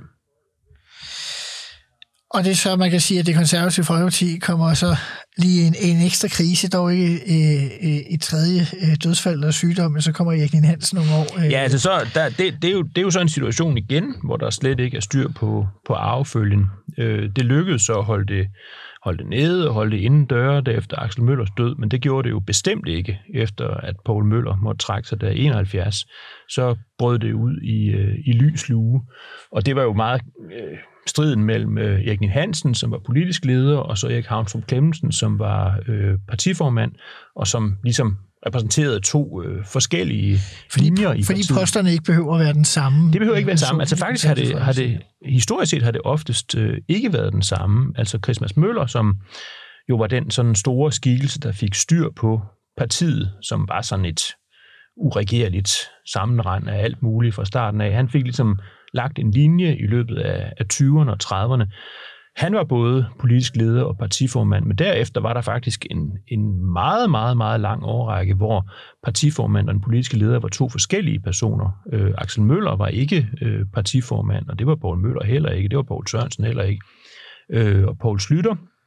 Og det er så, man kan sige, at det konservative Folkeparti kommer så lige en ekstra krise, dog ikke et tredje dødsfald eller sygdom, men så kommer Erik Ninn-Hansen nogle år. Ja, altså det er jo så en situation igen, hvor der slet ikke er styr på arvefølgen. Det lykkedes så at holde det nede og holde det inden døre efter Axel Møllers død, men det gjorde det jo bestemt ikke, efter at Poul Møller måtte trække sig der i 71. Så brød det ud i lys lue, og det var jo meget... striden mellem Erik Ninn-Hansen, som var politisk leder, og så Erik Havnstrup Clemmensen, som var partiformand, og som ligesom repræsenterede to forskellige linjer i partiet. Fordi posterne ikke behøver at være den samme. Det behøver ikke være den samme. Altså faktisk har det historisk set har det oftest ikke været den samme. Altså Christmas Møller, som jo var den sådan store skikkelse, der fik styr på partiet, som var sådan et uregerligt sammenrend af alt muligt fra starten af. Han fik ligesom lagt en linje i løbet af 20'erne og 30'erne. Han var både politisk leder og partiformand, men derefter var der faktisk en meget, meget, meget lang årrække, hvor partiformand og den politiske leder var to forskellige personer. Axel Møller var ikke partiformand, og det var Poul Møller heller ikke. Det var Poul Sørensen heller ikke. Og Poul Schlüter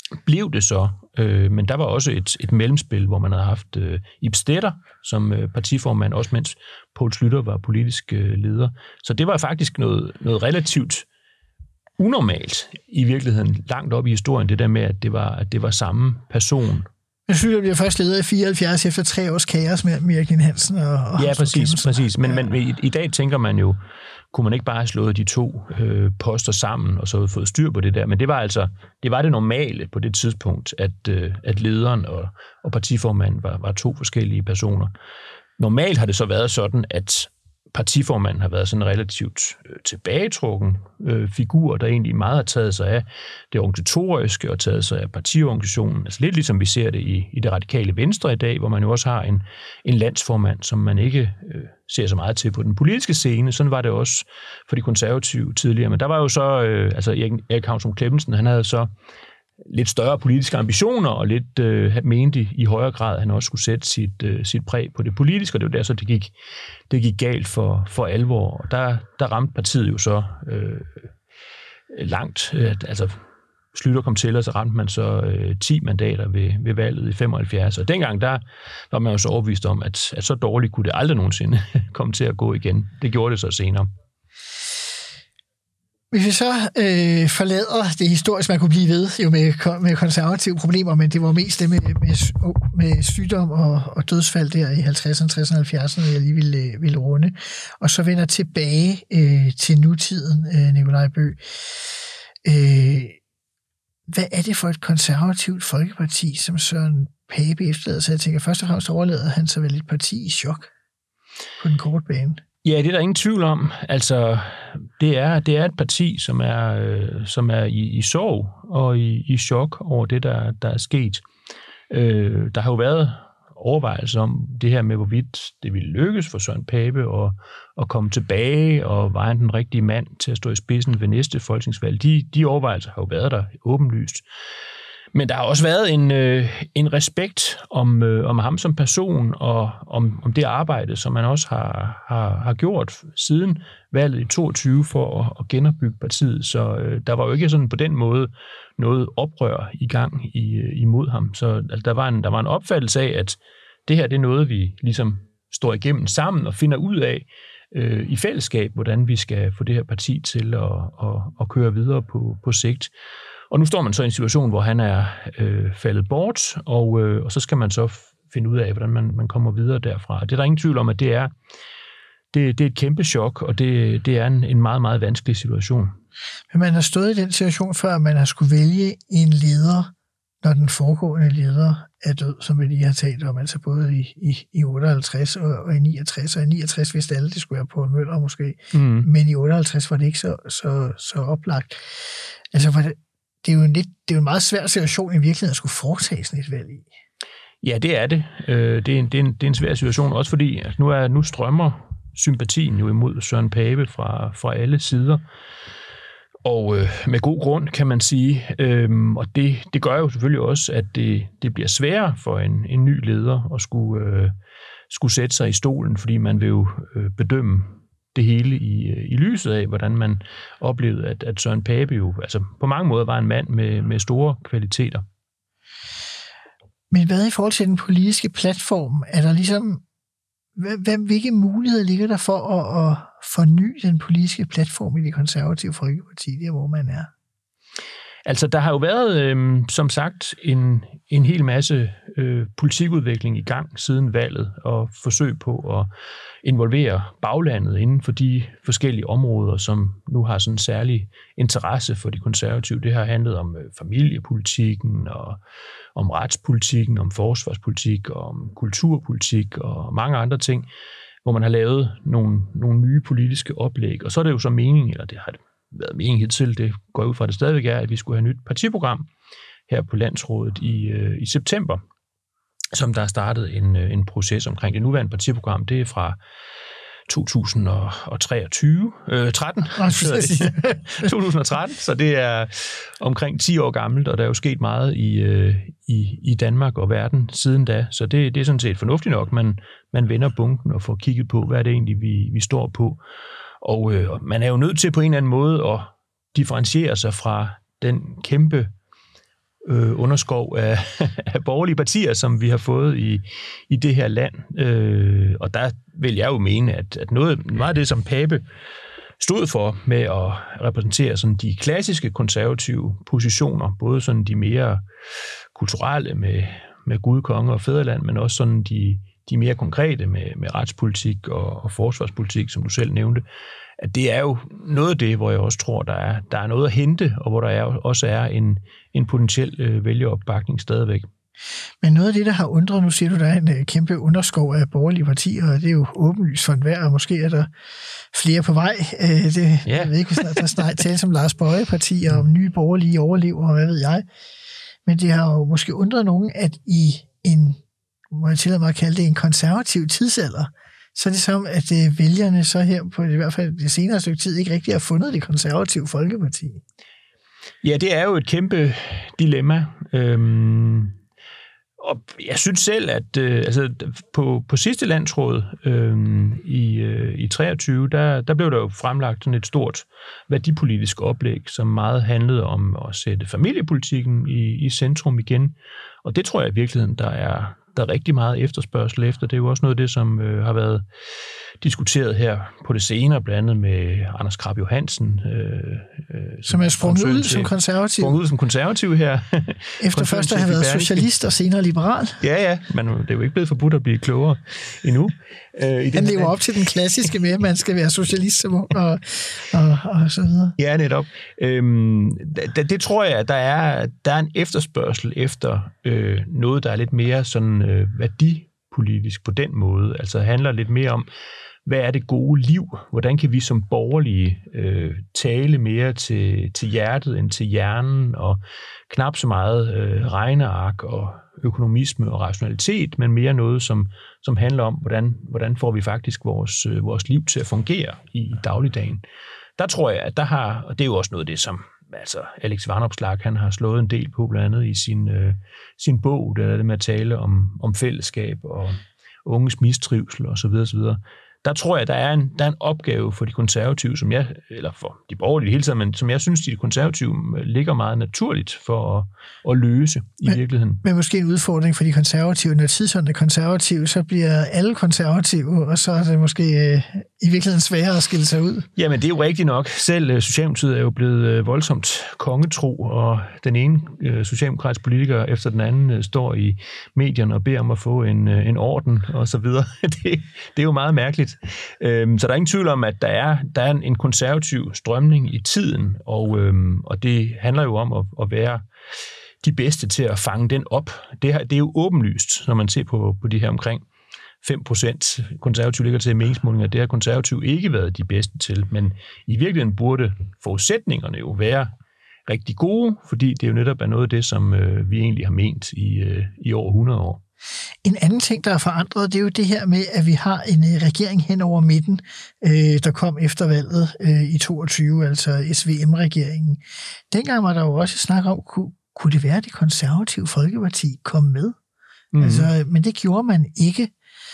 blev det så. Men der var også et mellemspil, hvor man havde haft Ib Stedter som partiformand, også mens Poul Schlüter var politisk leder. Så det var faktisk noget relativt unormalt i virkeligheden, langt op i historien, det der med, at det var samme person. Jeg synes, at bliver først leder i 74 efter 3 års kaos med Erik Ninn-Hansen og ja, præcis. Men i dag tænker man jo, kunne man ikke bare have slået de to poster sammen og så fået styr på det der. Men det var det normale på det tidspunkt, at lederen og partiformanden var to forskellige personer. Normalt har det så været sådan, at partiformanden har været sådan en relativt tilbagetrukken figur, der egentlig meget har taget sig af det organisatoriske og taget sig af partiorganisationen. Altså lidt ligesom vi ser det i det radikale Venstre i dag, hvor man jo også har en landsformand, som man ikke ser så meget til på den politiske scene. Sådan var det også for de konservative tidligere. Men der var jo så, Erik Havnsum Clemmensen, han havde så lidt større politiske ambitioner, og lidt mente i højere grad, at han også skulle sætte sit præg på det politiske, og det var der så, det gik galt for alvor. Og der ramte partiet jo så langt. Altså, Schlüter kom til, og så ramte man så 10 mandater ved valget i 75. Og dengang, der var man jo så overbevist om, at så dårligt kunne det aldrig nogensinde komme til at gå igen. Det gjorde det så senere. Hvis vi så forlader det historiske, man kunne blive ved jo med konservative problemer, men det var mest det med sygdom og dødsfald der i 50'erne, 60'erne og 70'erne, jeg lige ville runde, og så vender tilbage til nutiden, Nikolaj Bøgh. Hvad er det for et konservativt folkeparti, som Søren Pape efterlader sig? Jeg tænker, først og fremmest overlader han sig vel et parti i chok på den korte bane. Ja, det er der ingen tvivl om. Altså, det er et parti, som er i sorg og i chok over det, der er sket. Der har jo været overvejelser om det her med, hvorvidt det ville lykkes for Søren Pape at komme tilbage, og var han den rigtige mand til at stå i spidsen ved næste folketingsvalg. De overvejelser har jo været der åbenlyst. Men der har også været en respekt om ham som person, og om det arbejde, som man også har gjort siden valget i 22 for at genopbygge partiet. Så der var jo ikke sådan på den måde noget oprør i gang imod ham. Så altså, der var en opfattelse af, at det her det er noget, vi ligesom står igennem sammen og finder ud af i fællesskab, hvordan vi skal få det her parti til at køre videre på sigt. Og nu står man så i en situation, hvor han er faldet bort, og så skal man så finde ud af, hvordan man kommer videre derfra. Det er der ingen tvivl om, at det er et kæmpe chok, og det er en meget, meget vanskelig situation. Men man har stået i den situation før, at man har skulle vælge en leder, når den foregående leder er død, som vi lige har talt om, altså både i 58 og i 69, og i 69 vidste alle, det skulle være Poul Møller måske, men i 58 var det ikke så oplagt. Altså, det er jo en meget svær situation i virkeligheden at skulle foretage sådan et valg i. Ja, det er det. Det er en svær situation, også fordi at nu strømmer sympatien jo imod Søren Pape fra alle sider. Og med god grund, kan man sige. Og det gør jo selvfølgelig også, at det bliver sværere for en ny leder at skulle sætte sig i stolen, fordi man vil jo bedømme det hele i lyset af, hvordan man oplevede, at Søren Pape jo altså på mange måder var en mand med store kvaliteter. Men hvad i forhold til den politiske platform? Er der ligesom, hvilke muligheder ligger der for at forny den politiske platform i Det Konservative Folkeparti, der hvor man er? Altså, der har jo været, som sagt, en hel masse politikudvikling i gang siden valget, og forsøg på at involvere baglandet inden for de forskellige områder, som nu har sådan en særlig interesse for de konservative. Det har handlet om familiepolitikken, og om retspolitikken, om forsvarspolitik, og om kulturpolitik og mange andre ting, hvor man har lavet nogle nye politiske oplæg. Og så er det jo så meningen, eller det har det været meningen hidtil, det går ud fra, at det stadigvæk er, at vi skulle have et nyt partiprogram her på Landsrådet i september, som der er startet en proces omkring. Det nuværende partiprogram, det er fra 2013, så det er omkring 10 år gammelt, og der er jo sket meget i Danmark og verden siden da, så det er sådan set fornuftigt nok, man vender bunken og får kigget på, hvad er det egentlig, vi står på. Og man er jo nødt til på en eller anden måde at differentiere sig fra den kæmpe underskov af borgerlige partier, som vi har fået i det her land. Og der vil jeg jo mene, at meget af det, som Pape stod for med at repræsentere sådan de klassiske konservative positioner, både sådan de mere kulturelle med Gud, konge og fædreland, men også sådan de mere konkrete med retspolitik og forsvarspolitik, som du selv nævnte, at det er jo noget af det, hvor jeg også tror, der er noget at hente, og hvor der også er en potentiel vælgeropbakning stadigvæk. Men noget af det, der har undret, nu siger du, der er en kæmpe underskov af borgerlige partier, og det er jo åbenlyst for enhver, og måske er der flere på vej. Jeg ved ikke, hvis der snart tales om Lars Bøje-partier, om nye borgerlige overlever, og hvad ved jeg. Men det har jo måske undret nogen, at i en, må jeg tillade mig at kalde det, en konservativ tidsalder, så er det som, at vælgerne så her på i hvert fald det senere stykke tid ikke rigtig har fundet det konservative folkeparti. Ja, det er jo et kæmpe dilemma. Og jeg synes selv, at på sidste landsråd i 23, der blev der jo fremlagt sådan et stort værdipolitisk oplæg, som meget handlede om at sætte familiepolitikken i centrum igen. Og det tror jeg i virkeligheden, der er rigtig meget efterspørgsel efter. Det er jo også noget af det, som har været diskuteret her på det senere, blandt andet med Anders Krab Johansen. Som er sprunget ud som konservativ. Sprunget ud som konservativ her. Efter først at have været socialist og senere liberal. Ja, men det er jo ikke blevet forbudt at blive klogere endnu. Han lever op til den klassiske med, at man skal være socialist som ung og så videre. Ja, netop. Det tror jeg, at der er en efterspørgsel efter noget, der er lidt mere sådan værdipolitisk på den måde. Altså handler lidt mere om, hvad er det gode liv? Hvordan kan vi som borgerlige tale mere til hjertet end til hjernen, og knap så meget regneark og økonomisme og rationalitet, men mere noget, som handler om, hvordan får vi faktisk vores liv til at fungere i dagligdagen. Der tror jeg, at og det er jo også noget af det, som Alex Vanopslagh, han har slået en del på, blandt andet i sin bog, der er det med at tale om fællesskab og unges mistrivsel osv. osv. Der tror jeg, der er en opgave for de konservative, eller for de borgerlige hele tiden, men som jeg synes, de konservative ligger meget naturligt for at løse i virkeligheden. Men måske en udfordring for de konservative. Når tidsånden er konservative, så bliver alle konservative, og så er det måske i virkeligheden sværere at skille sig ud. Jamen, det er jo rigtigt nok. Selv Socialdemokratiet er jo blevet voldsomt kongetro, og den ene socialdemokratiske politiker efter den anden står i medierne og beder om at få en orden og så videre. Det er jo meget mærkeligt. Så der er ingen tvivl om, at der er en konservativ strømning i tiden, og det handler jo om at være de bedste til at fange den op. Det er jo åbenlyst, når man ser på de her omkring 5% konservative ligger til meningsmålinger. Det har konservative ikke været de bedste til, men i virkeligheden burde forudsætningerne jo være rigtig gode, fordi det jo netop er noget af det, som vi egentlig har ment i over 100 år. En anden ting, der er forandret, det er jo det her med, at vi har en regering hen over midten, der kom efter valget i 22, altså SVM-regeringen. Dengang var der jo også snak om, kunne det være, at det konservative folkeparti kom med? Mm-hmm. Altså, men det gjorde man ikke.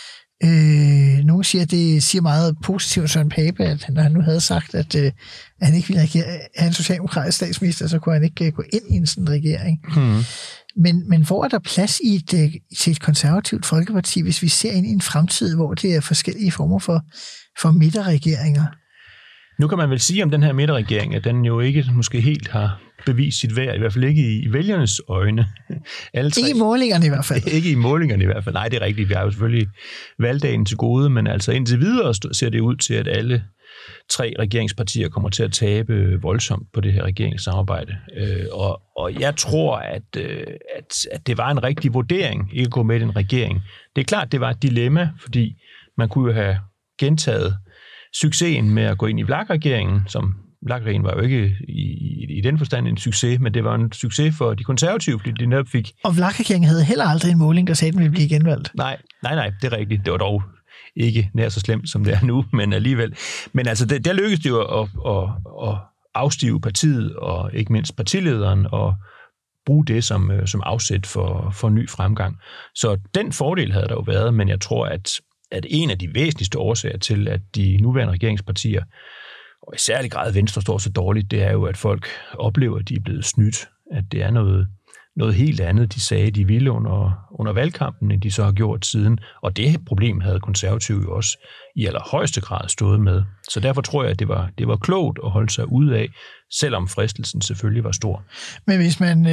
Nogen siger, at det siger meget positivt Søren Pape, at når han nu havde sagt, at han ikke ville have en socialdemokratisk statsminister, så kunne han ikke gå ind i en sådan regering. Mm-hmm. Men hvor er der plads til et konservativt folkeparti, hvis vi ser ind i en fremtid, hvor det er forskellige former for midterregeringer? Nu kan man vel sige om den her midterregering, at den jo ikke måske helt har bevist sit værd, i hvert fald ikke i vælgernes øjne. Ikke i målingerne i hvert fald. Ikke i målingerne i hvert fald. Nej, det er rigtigt. Vi har jo selvfølgelig valgdagen til gode, men altså indtil videre ser det ud til, at alle 3 regeringspartier kommer til at tabe voldsomt på det her regeringssamarbejde. Og jeg tror, at det var en rigtig vurdering, ikke at gå med i en regering. Det er klart, det var et dilemma, fordi man kunne jo have gentaget succesen med at gå ind i VLAK-regeringen, som VLAK-regeringen var jo ikke i den forstand en succes, men det var en succes for de konservative, fordi de netop fik... Og VLAK-regeringen havde heller aldrig en måling, der sagde, at den ville blive genvalgt. Nej, det er rigtigt. Det var dog ikke nær så slemt, som det er nu, men alligevel. Men altså, der lykkedes det jo at afstive partiet, og ikke mindst partilederen, og bruge det som afsæt for ny fremgang. Så den fordel havde der jo været, men jeg tror, at en af de væsentligste årsager til, at de nuværende regeringspartier, og i særlig grad Venstre står så dårligt, det er jo, at folk oplever, at de er blevet snydt. At det er noget helt andet, de sagde, de ville under valgkampen, end de så har gjort siden. Og det problem havde Konservative jo også i allerhøjeste grad stået med. Så derfor tror jeg, at det var klogt at holde sig ude af, selvom fristelsen selvfølgelig var stor. Men hvis man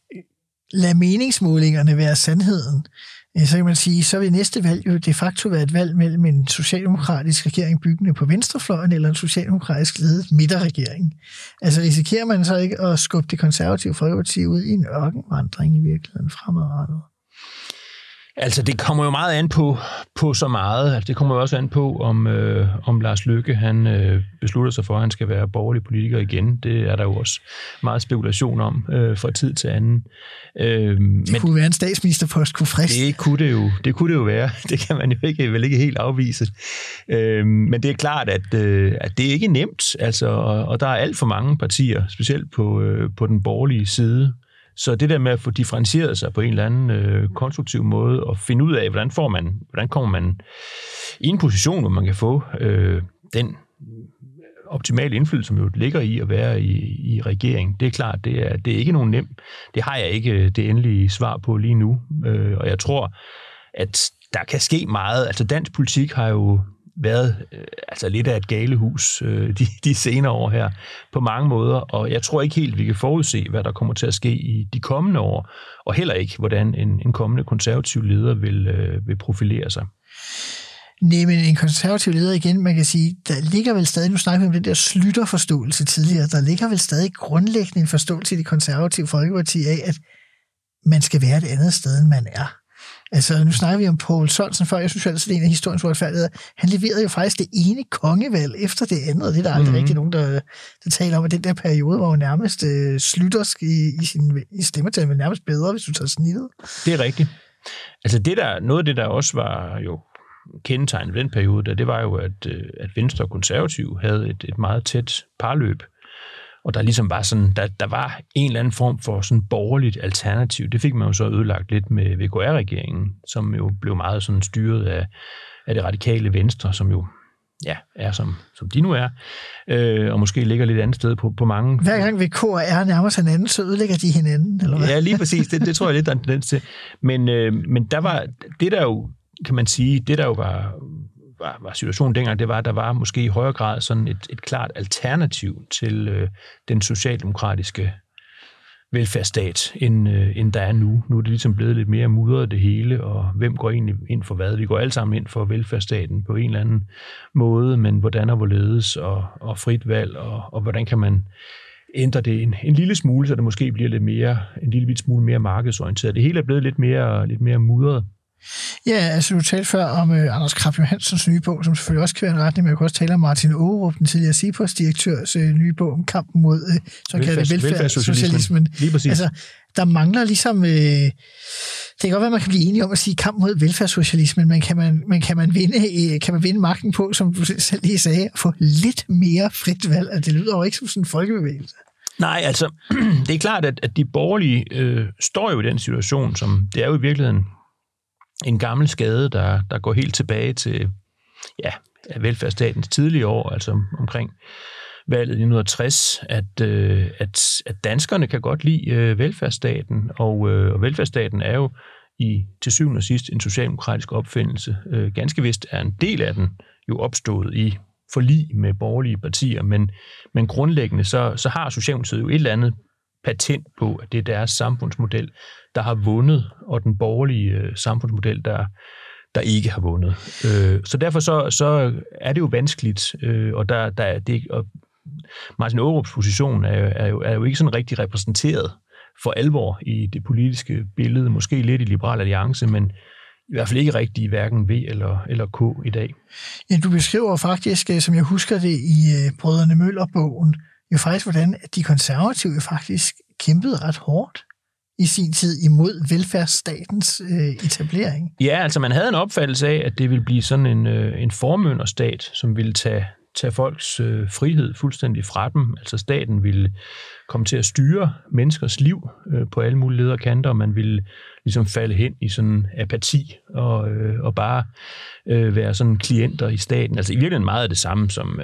lader meningsmålingerne være sandheden, så kan man sige, så vil næste valg jo de facto være et valg mellem en socialdemokratisk regering byggende på venstrefløjen eller en socialdemokratisk ledet midterregering. Altså risikerer man så ikke at skubbe det konservative Folkeparti ud i en ørkenvandring i virkeligheden fremadrettet? Altså, det kommer jo meget an på så meget. Altså, det kommer jo også an på, om Lars Løkke han beslutter sig for, at han skal være borgerlig politiker igen. Det er der jo også meget spekulation om fra tid til anden. Det kunne være en statsministerpost, kunne friste. Det kunne det jo være. Det kan man jo vel ikke helt afvise. Men det er klart, at det er ikke nemt. Altså, og der er alt for mange partier, specielt på den borgerlige side. Så det der med at få differentieret sig på en eller anden konstruktiv måde og finde ud af, hvordan kommer man i en position, hvor man kan få den optimale indflydelse, som jo ligger i at være i regering. Det er klart, det er ikke nogen nem. Det har jeg ikke det endelige svar på lige nu. Og jeg tror, at der kan ske meget. Altså dansk politik har jo været lidt af et galehus de senere år her på mange måder, og jeg tror ikke helt, vi kan forudse, hvad der kommer til at ske i de kommende år, og heller ikke, hvordan en kommende konservativ leder vil profilere sig. Nej, men en konservativ leder igen, man kan sige, der ligger vel stadig, nu snakker vi om den der Schlüter-forståelse tidligere, der ligger vel stadig grundlæggende en forståelse i det konservative Folkeparti af, at man skal være et andet sted, end man er. Altså, nu snakker vi om Poul Sørensen før. Jeg synes jo altid, det er en af historiens uretfærdigheder. Han leverede jo faktisk det ene kongevalg efter det andet, og det er der aldrig rigtig nogen, der taler om, at den der periode var jo nærmest Schlütersk i stemmetal, men nærmest bedre, hvis du tager snittet. Det er rigtigt. Altså, noget af det, der også var jo kendetegnet ved den periode, det var jo, at Venstre og Konservative havde et meget tæt parløb. Og der ligesom var sådan, der var en eller anden form for sådan borgerligt alternativ. Det fik man jo så ødelagt lidt med VKR-regeringen, som jo blev meget sådan styret af det radikale Venstre, som jo er som de nu er, og måske ligger lidt andet sted på mange. Hver gang VK og R nærmer sig hinanden, så ødelægger de hinanden, eller hvad? Ja, lige præcis. Det tror jeg lidt, der er en tendens til. Men der var det, der jo, kan man sige, det der jo var situationen dengang, det var, at der var måske i højere grad sådan et klart alternativ til den socialdemokratiske velfærdsstat, end der er nu. Nu er det ligesom blevet lidt mere mudret det hele, og hvem går egentlig ind for hvad? Vi går alle sammen ind for velfærdsstaten på en eller anden måde, men hvordan og hvorledes, og frit valg, og hvordan kan man ændre det en lille smule, så det måske bliver en lille smule mere markedsorienteret. Det hele er blevet lidt mere mudret. Ja, altså du talte før om Anders Krab Johansens nye bog, som selvfølgelig også kan være en retning, men jeg kan også tale om Martin Aarup, den tidligere CIPOS-direktørs nye bog om kampen mod såkaldt velfærdssocialismen. Altså, der mangler ligesom... det kan godt være, man kan blive enige om at sige kamp mod velfærdssocialismen, men kan man vinde magten på, som du selv lige sagde, at få lidt mere frit valg? Altså, det lyder jo ikke som sådan en folkebevægelse. Nej, altså, det er klart, at de borgerlige står jo i den situation, som det er jo i virkeligheden en gammel skade, der går helt tilbage til velfærdsstatens tidlige år, altså omkring valget i 1960, at danskerne kan godt lide velfærdsstaten, og velfærdsstaten er jo til syvende og sidst en socialdemokratisk opfindelse. Ganske vist er en del af den jo opstået i forlig med borgerlige partier, men grundlæggende så har Socialdemokratiet jo et eller andet patent på, at det er deres samfundsmodel, der har vundet, og den borgerlige samfundsmodel, der ikke har vundet. Så derfor så er det jo vanskeligt, og og Martin Aarups position er jo ikke sådan rigtig repræsenteret for alvor i det politiske billede, måske lidt i Liberal Alliance, men i hvert fald ikke rigtig hverken V eller K i dag. Ja, du beskriver faktisk, som jeg husker det i Brødrene Møller-bogen, jo faktisk, hvordan de konservative faktisk kæmpede ret hårdt i sin tid imod velfærdsstatens etablering. Ja, altså man havde en opfattelse af, at det ville blive sådan en formynderstat, som ville tage folks frihed fuldstændig fra dem. Altså staten ville komme til at styre menneskers liv på alle mulige leder og kanter, og man ville ligesom falde hen i sådan apati og bare være sådan klienter i staten. Altså i virkeligheden meget af det samme, som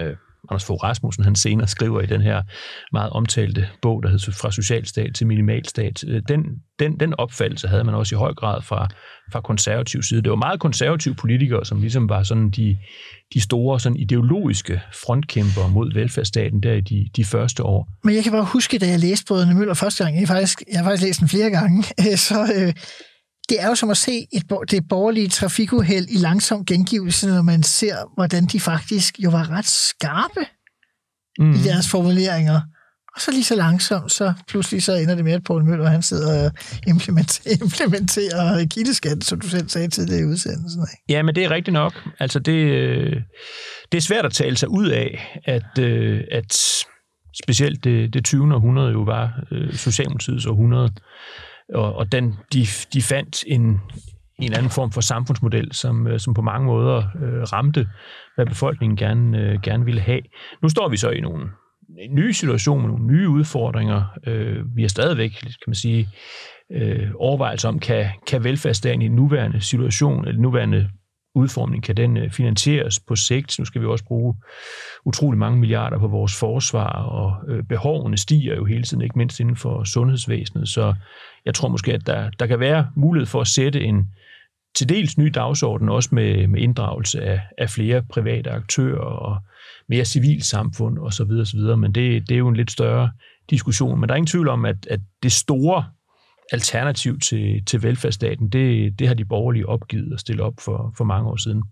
Anders Fogh Rasmussen, han senere skriver i den her meget omtalte bog, der hedder Fra socialstat til minimalstat. Den opfattelse havde man også i høj grad fra konservativ side. Det var meget konservative politikere, som ligesom var sådan de store sådan ideologiske frontkæmpere mod velfærdsstaten der i de første år. Men jeg kan bare huske, da jeg læste Brødrene Møller første gang, jeg har faktisk læst den flere gange, så det er jo som at se det borgerlige trafikuheld i langsom gengivelse, når man ser, hvordan de faktisk jo var ret skarpe i deres formuleringer. Og så lige så langsomt, så pludselig så ender det med, at Poul Møller han sidder og implementerer kildeskat, som du selv sagde tidligere i udsendelsen. Ja, men det er rigtigt nok. Altså det er svært at tale sig ud af, at specielt det 20. århundrede jo var Socialdemokratiets århundrede, og de fandt en anden form for samfundsmodel, som på mange måder ramte, hvad befolkningen gerne ville have. Nu står vi så i en ny situation med nogle nye udfordringer. Vi har stadigvæk, kan man sige, overvejelser om, kan velfærdsstaten i den nuværende situation, eller den nuværende udformning, kan den finansieres på sigt? Nu skal vi også bruge utrolig mange milliarder på vores forsvar, og behovene stiger jo hele tiden, ikke mindst inden for sundhedsvæsenet. Så jeg tror måske, at der kan være mulighed for at sætte en til dels ny dagsorden, også med inddragelse af flere private aktører og mere civilsamfund osv. Men det er jo en lidt større diskussion. Men der er ingen tvivl om, at det store alternativ til velfærdsstaten, det har de borgerlige opgivet at stille op for mange år siden.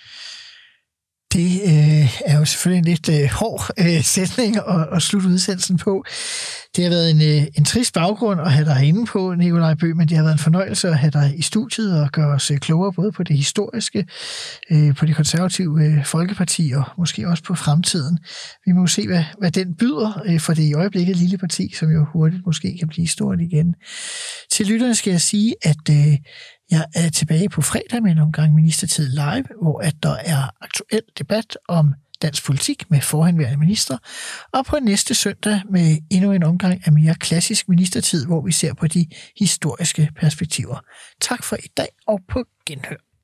Det er jo selvfølgelig en lidt hård sætning at slutte udsendelsen på. Det har været en trist baggrund at have dig inde på, Nikolaj Bøgh, men det har været en fornøjelse at have dig i studiet og gøre os klogere både på det historiske, på det konservative Folkeparti og måske også på fremtiden. Vi må se, hvad den byder for det i øjeblikket lille parti, som jo hurtigt måske kan blive stort igen. Til lytterne skal jeg sige, at jeg er tilbage på fredag med en omgang Ministertid Live, hvor at der er aktuel debat om dansk politik med forhenværende minister, og på næste søndag med endnu en omgang af mere klassisk ministertid, hvor vi ser på de historiske perspektiver. Tak for i dag og på genhør.